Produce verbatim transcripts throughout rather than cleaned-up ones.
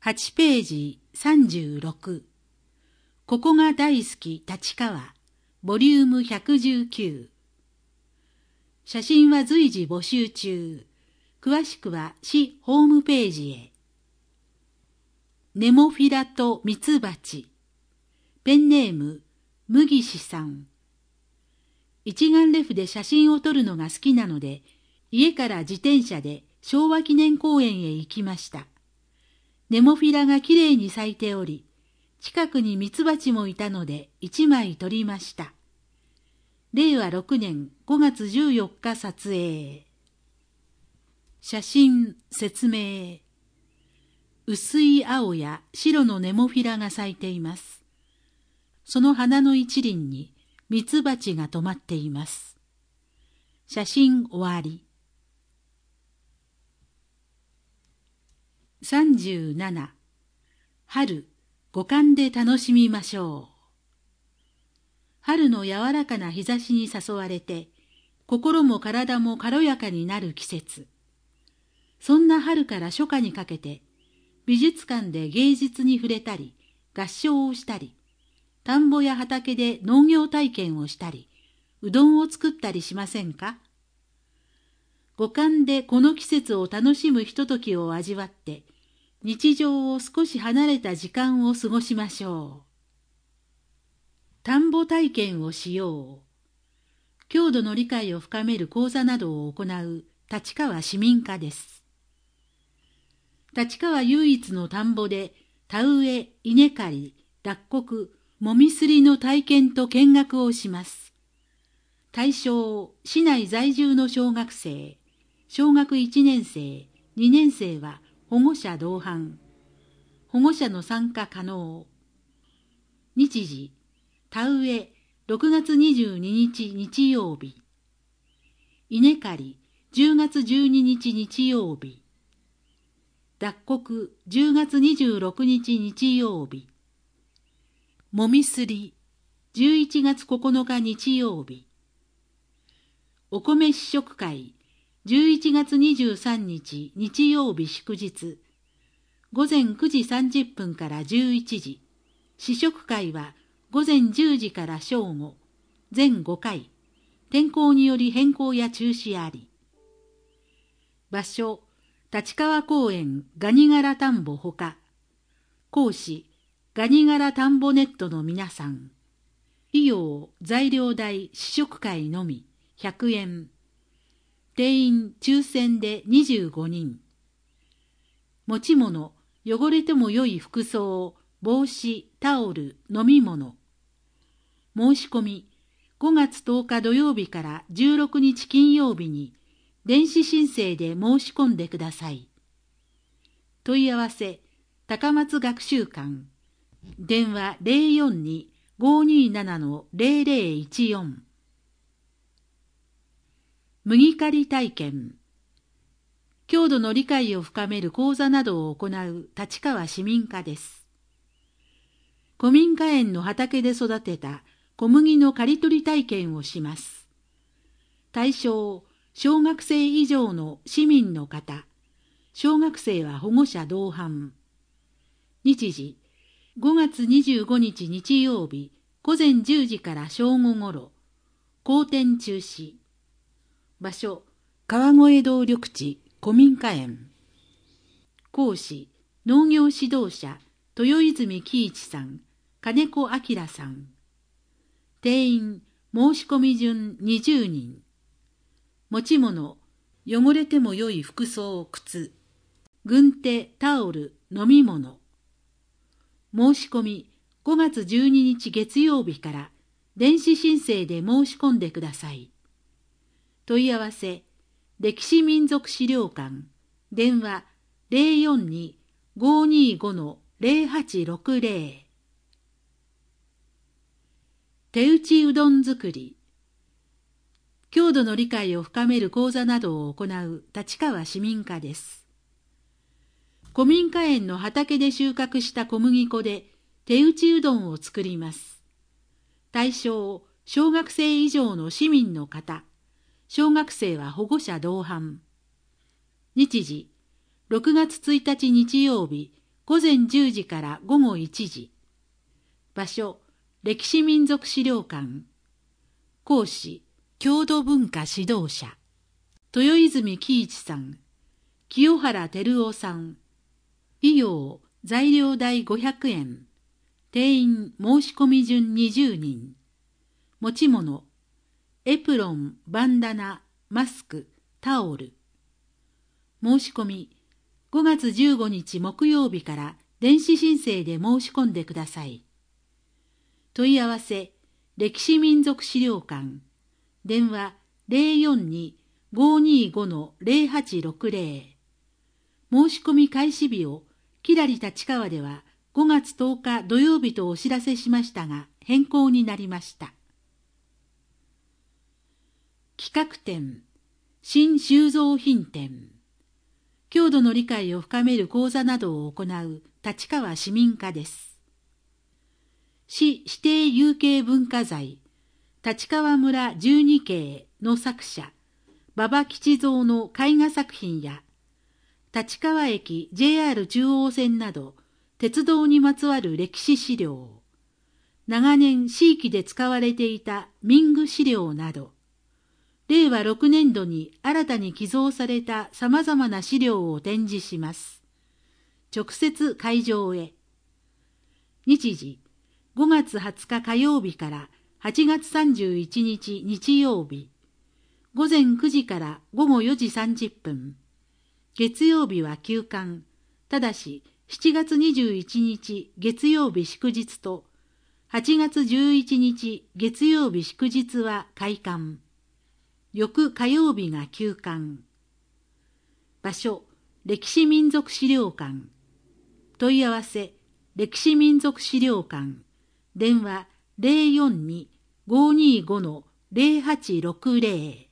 はちページさんじゅうろく。ここが大好き立川、ボリュームひゃくじゅうきゅう。写真は随時募集中。詳しくは市ホームページへ。ネモフィラとミツバチ。ペンネーム、麦氏さん。一眼レフで写真を撮るのが好きなので、家から自転車で昭和記念公園へ行きました。ネモフィラがきれいに咲いており、近くにミツバチもいたので一枚撮りました。れいわろくねんごがつじゅうよっか撮影。写真、説明。薄い青や白のネモフィラが咲いています。その花の一輪にミツバチが止まっています。写真終わり。さんじゅうなな。春、五感で楽しみましょう。春の柔らかな日差しに誘われて、心も体も軽やかになる季節。そんな春から初夏にかけて、美術館で芸術に触れたり、合唱をしたり、田んぼや畑で農業体験をしたり、うどんを作ったりしませんか？五感でこの季節を楽しむひとときを味わって、日常を少し離れた時間を過ごしましょう。田んぼ体験をしよう。郷土の理解を深める講座などを行う立川市民課です。立川唯一の田んぼで田植え、稲刈り、脱穀、もみすりの体験と見学をします。対象、市内在住の小学生、小学いちねんせい、にねんせいは保護者同伴。保護者の参加可能。日時、田植えろくがつにじゅうににち日曜日。稲刈りじゅうがつじゅうににち日曜日。脱穀じゅうがつにじゅうろくにち日曜日。もみすりじゅういちがつここのか日曜日。お米試食会じゅういちがつにじゅうさんにち日曜日祝日。ごぜんくじさんじゅっぷんからじゅういちじ。試食会はごぜんじゅうじから正午。全ごかい。天候により変更や中止あり。場所、立川公園ガニ柄田んぼほか。講師、ガニ柄田んぼネットの皆さん。費用、材料代、試食会のみ、ひゃくえん。定員、抽選でにじゅうごにん。持ち物、汚れても良い服装、帽子、タオル、飲み物。申し込み、ごがつとおか土曜日からじゅうろくにち金曜日に、電子申請で申し込んでください。問い合わせ、高松学習館。電話 ゼロよんに ごーにーなな ゼロゼロいちよん。麦刈り体験。郷土の理解を深める講座などを行う立川市民課です。古民家園の畑で育てた小麦の刈り取り体験をします。対象、小学生以上の市民の方。小学生は保護者同伴。日時、ごがつにじゅうごにち日曜日、ごぜんじゅうじから正午ごろ。公展中止。場所、川越道緑地古民家園。講師、農業指導者、豊泉喜一さん、金子明さん。定員、申し込み順にじゅうにん。持ち物、汚れても良い服装、靴。軍手、タオル、飲み物。申し込み、ごがつじゅうににち月曜日から電子申請で申し込んでください。問い合わせ、歴史民俗資料館。電話 ゼロよんに ごーにーご ゼロはちろくゼロ。手打ちうどん作り。郷土の理解を深める講座などを行う立川市民課です。古民家園の畑で収穫した小麦粉で手打ちうどんを作ります。対象、小学生以上の市民の方。小学生は保護者同伴。日時、ろくがつついたち日曜日、 午前じゅうじから午後いちじ。場所、歴史民俗資料館。講師、郷土文化指導者。豊泉喜一さん、清原照夫さん。費用、材料代ごひゃくえん。定員申し込み順にじゅうにん。持ち物、エプロン、バンダナ、マスク、タオル。申し込み、ごがつじゅうごにち木曜日から電子申請で申し込んでください。問い合わせ、歴史民俗資料館。電話 ゼロよんに ごーにーご ゼロはちろくゼロ。申し込み開始日を、きらり立川ではごがつとおか土曜日とお知らせしましたが、変更になりました。企画展、新収蔵品展。郷土の理解を深める講座などを行う立川市民課です。市指定有形文化財、立川村十二景の作者、馬場吉蔵の絵画作品や、立川駅 ジェイアール 中央線など、鉄道にまつわる歴史資料、長年市域で使われていた民具資料など、れいわろくねんどに新たに寄贈された様々な資料を展示します。直接会場へ。日時、ごがつはつか火曜日からはちがつさんじゅういちにち日曜日、午前くじからごごよじさんじゅっぷん。月曜日は休館。ただし、しちがつにじゅういちにち月曜日祝日と、はちがつじゅういちにち月曜日祝日は開館。翌火曜日が休館。場所、歴史民俗資料館。問い合わせ、歴史民俗資料館。電話 ゼロよんに ごーにーご ゼロはちろくゼロ。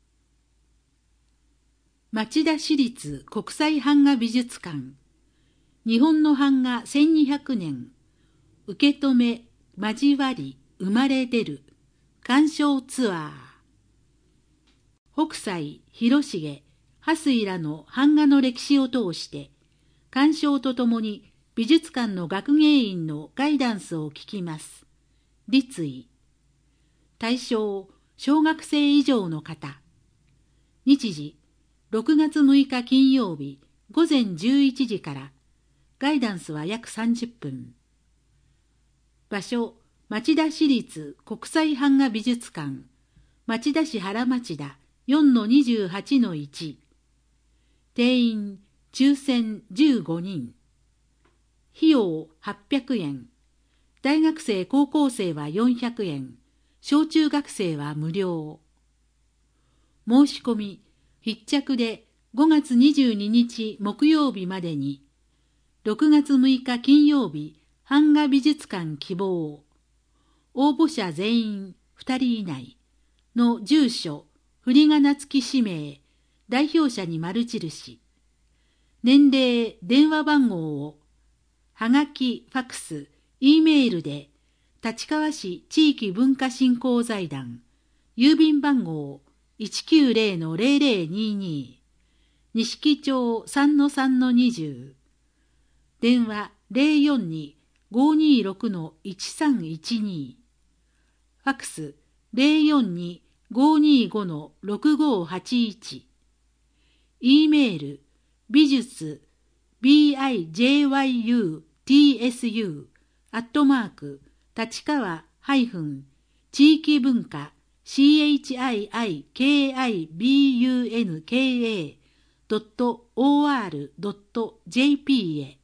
町田市立国際版画美術館。日本の版画せんにひゃくねん。受け止め、交わり、生まれ出る。鑑賞ツアー。北斎、広重、波水らの版画の歴史を通して、鑑賞とともに美術館の学芸員のガイダンスを聞きます。立位。対象、小学生以上の方。日時、ろくがつむいか金曜日、午前じゅういちじから、ガイダンスは約さんじゅっぷん。場所、町田市立国際版画美術館、町田市原町田 よんのにじゅうはちのいち。定員、抽選じゅうごにん。費用はっぴゃくえん。大学生高校生はよんひゃくえん。小中学生は無料。申し込み、必着でごがつにじゅうににち木曜日までに、ろくがつむいか金曜日、版画美術館希望。応募者全員ふたり以内の住所、振り仮名付き氏名、代表者に丸印。年齢、電話番号を、はがき、ファクス、Eメールで、立川市地域文化振興財団、郵便番号 いちきゅうゼロのゼロゼロにに、錦町 さんのさんのにじゅう、電話 ゼロよんに ごーにーろくのいちさんいちに、ファクス ゼロよんに ごーにーごのろくごーはちいち、Eメール、美術、ビーアイジェイワイユーティーエスユー、アットマーク、立川ハイフン地域文化 シーエイチアイアイケーアイビーユーエヌケーエー ドット オーアール ドット ジェーピー へ。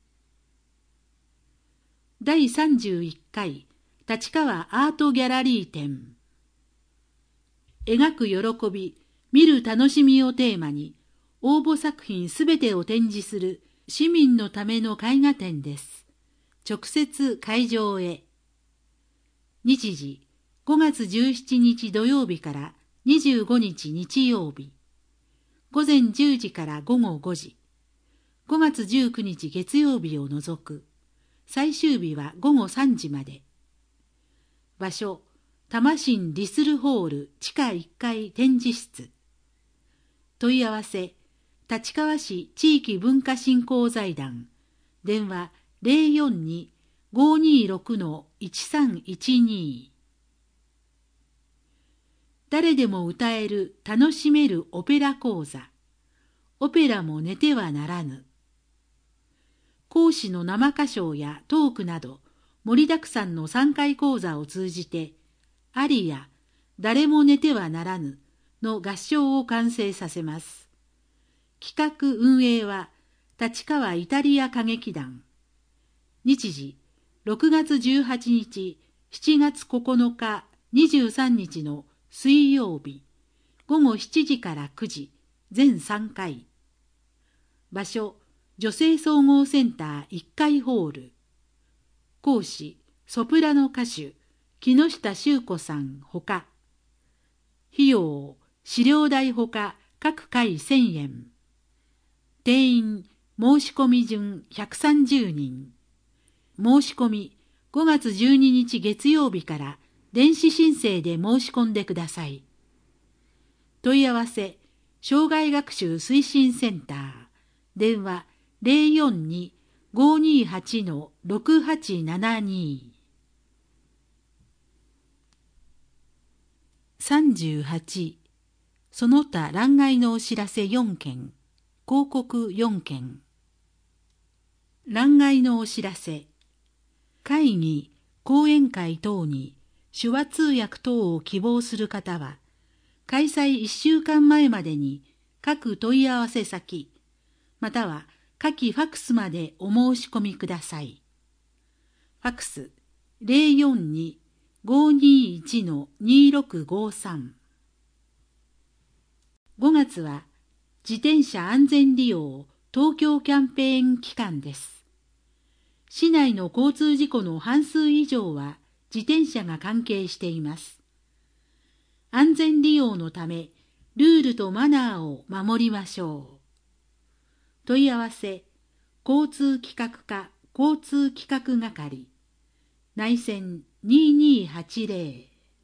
だいさんじゅういっかい立川アートギャラリー展。描く喜び、見る楽しみをテーマに、応募作品すべてを展示する市民のための絵画展です。直接会場へ。日時、ごがつじゅうしちにち土曜日からにじゅうごにち日曜日。午前じゅうじからごごごじ。ごがつじゅうくにち月曜日を除く。最終日はごごさんじまで。場所、多摩新リスルホール地下いっかい展示室。問い合わせ、立川市地域文化振興財団、 電話 ゼロよんに ごにーろく いちさんいちに。誰でも歌える楽しめるオペラ講座。オペラも寝てはならぬ。講師の生歌唱やトークなど盛りだくさんのさんかい講座を通じて、アリア、誰も寝てはならぬの合唱を完成させます。企画運営は立川イタリア歌劇団。日時ろくがつじゅうはちにち、しちがつここのか、にじゅうさんにちの水曜日、ごごしちじからくじ、全さんかい。場所、女性総合センターいっかいホール。講師、ソプラノ歌手、木下修子さんほか。費用、資料代ほか各回せんえん。定員、申し込み順ひゃくさんじゅうにん。申し込み、ごがつじゅうににち月曜日から電子申請で申し込んでください。問い合わせ、障害学習推進センター。電話 ゼロよんに ごにーはち ろくはちななに。さんじゅうはち、その他欄外のお知らせよんけん、広告よんけん。欄外のお知らせ。会議、講演会等に手話通訳等を希望する方は、開催いっしゅうかんまえまでに各問い合わせ先、または下記ファクスまでお申し込みください。ファクス ゼロよんに ごにーいち にーろくごさん。ごがつは自転車安全利用東京キャンペーン期間です。市内の交通事故の半数以上は自転車が関係しています。安全利用のため、ルールとマナーを守りましょう。問い合わせ、交通企画課交通企画係、内線にーにーはちゼロ。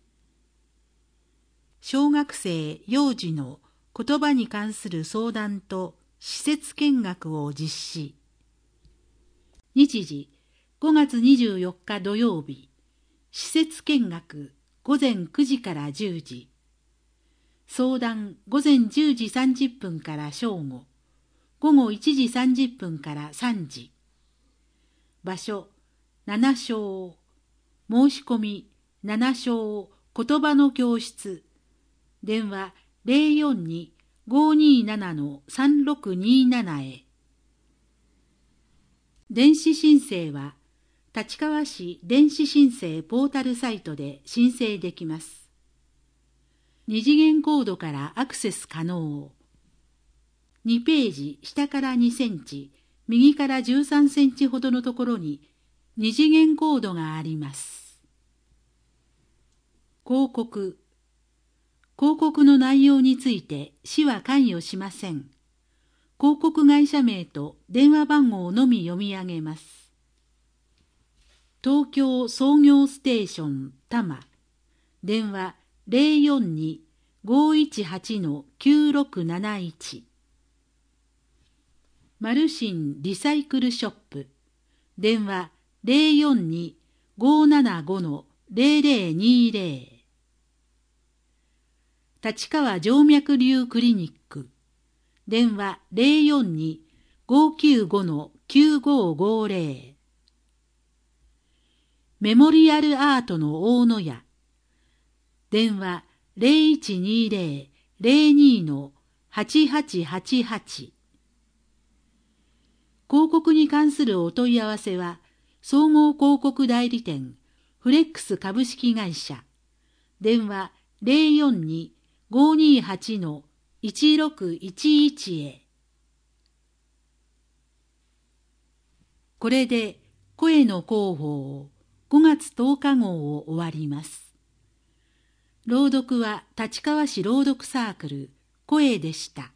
小学生幼児の言葉に関する相談と施設見学を実施。日時、ごがつにじゅうよっか土曜日、施設見学ごぜんくじからじゅうじ。相談ごぜんじゅうじさんじゅっぷんから正午。ごごいちじさんじゅっぷんからさんじ。場所、七小。申し込み、七小言葉の教室。電話ゼロよんに ごにーなな さんろくにーなな へ。電子申請は、立川市電子申請ポータルサイトで申請できます。二次元コードからアクセス可能。にページ下からにセンチ、右からじゅうさんセンチほどのところに二次元コードがあります。広告。広告の内容について市は関与しません。広告会社名と電話番号のみ読み上げます。東京創業ステーション多摩。電話ゼロよんに ごいちはち きゅうろくなないち。マルシンリサイクルショップ。電話ゼロよんに ごななご ゼロゼロにゼロ。立川静脈瘤クリニック。電話ゼロよんに ごきゅうご きゅうごごゼロ。メモリアルアートの大野屋。電話ゼロいちにゼロ ゼロに はちはちはちはち。広告に関するお問い合わせは、総合広告代理店フレックス株式会社。電話ゼロよんに ごにーはち いちろくいちいち へ。これで声の広報ごがつとおか号を終わります。朗読は立川市朗読サークル声でした。